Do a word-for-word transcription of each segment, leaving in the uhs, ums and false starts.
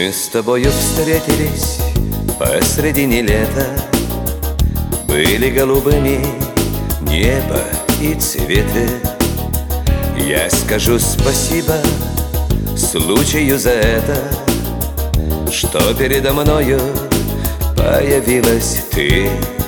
Мы с тобою встретились посредине лета. Были голубыми небо и цветы. Я скажу спасибо случаю за это, что передо мною появилась ты.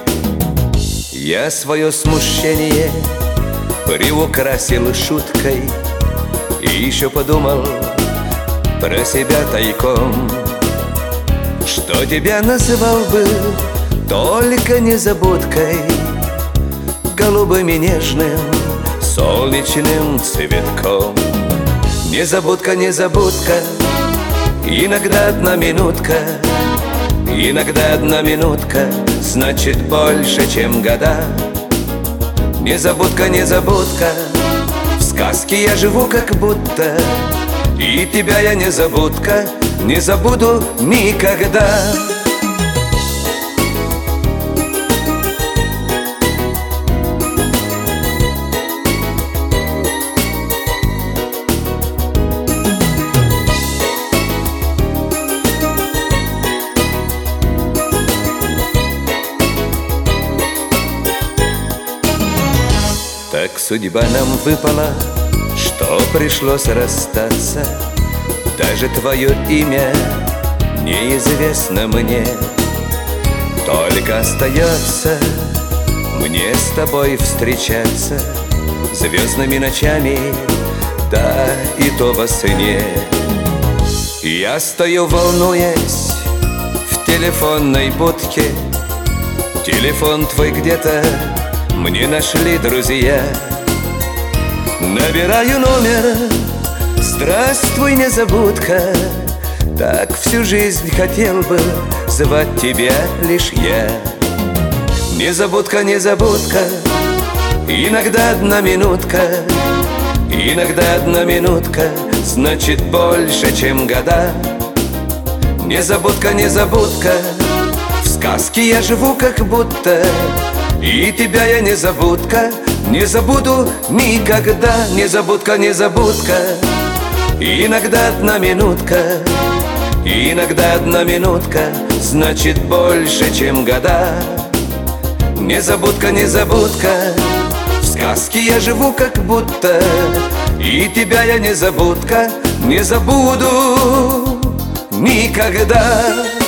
Я свое смущение приукрасил шуткой и еще подумал про себя тайком, что тебя называл бы только незабудкой, голубым и нежным солнечным цветком. Незабудка, незабудка, иногда одна минутка, иногда одна минутка значит больше, чем года. Незабудка, незабудка, в сказке я живу как будто, и тебя я незабудка не забуду никогда. Так судьба нам выпала, что пришлось расстаться. Даже твое имя неизвестно мне. Только остается мне с тобой встречаться звездными ночами, да и то во сне. Я стою, волнуясь, в телефонной будке. Телефон твой где-то мне нашли друзья. Набираю номер: здравствуй, незабудка. Так всю жизнь хотел бы звать тебя лишь я. Незабудка, незабудка, иногда одна минутка, иногда одна минутка значит больше, чем года. Незабудка, незабудка, в сказке я живу как будто, и тебя я незабудка не забуду никогда. Незабудка, незабудка, иногда одна минутка, иногда одна минутка значит больше, чем года. Незабудка, незабудка, в сказке я живу как будто, и тебя я незабудка не забуду никогда.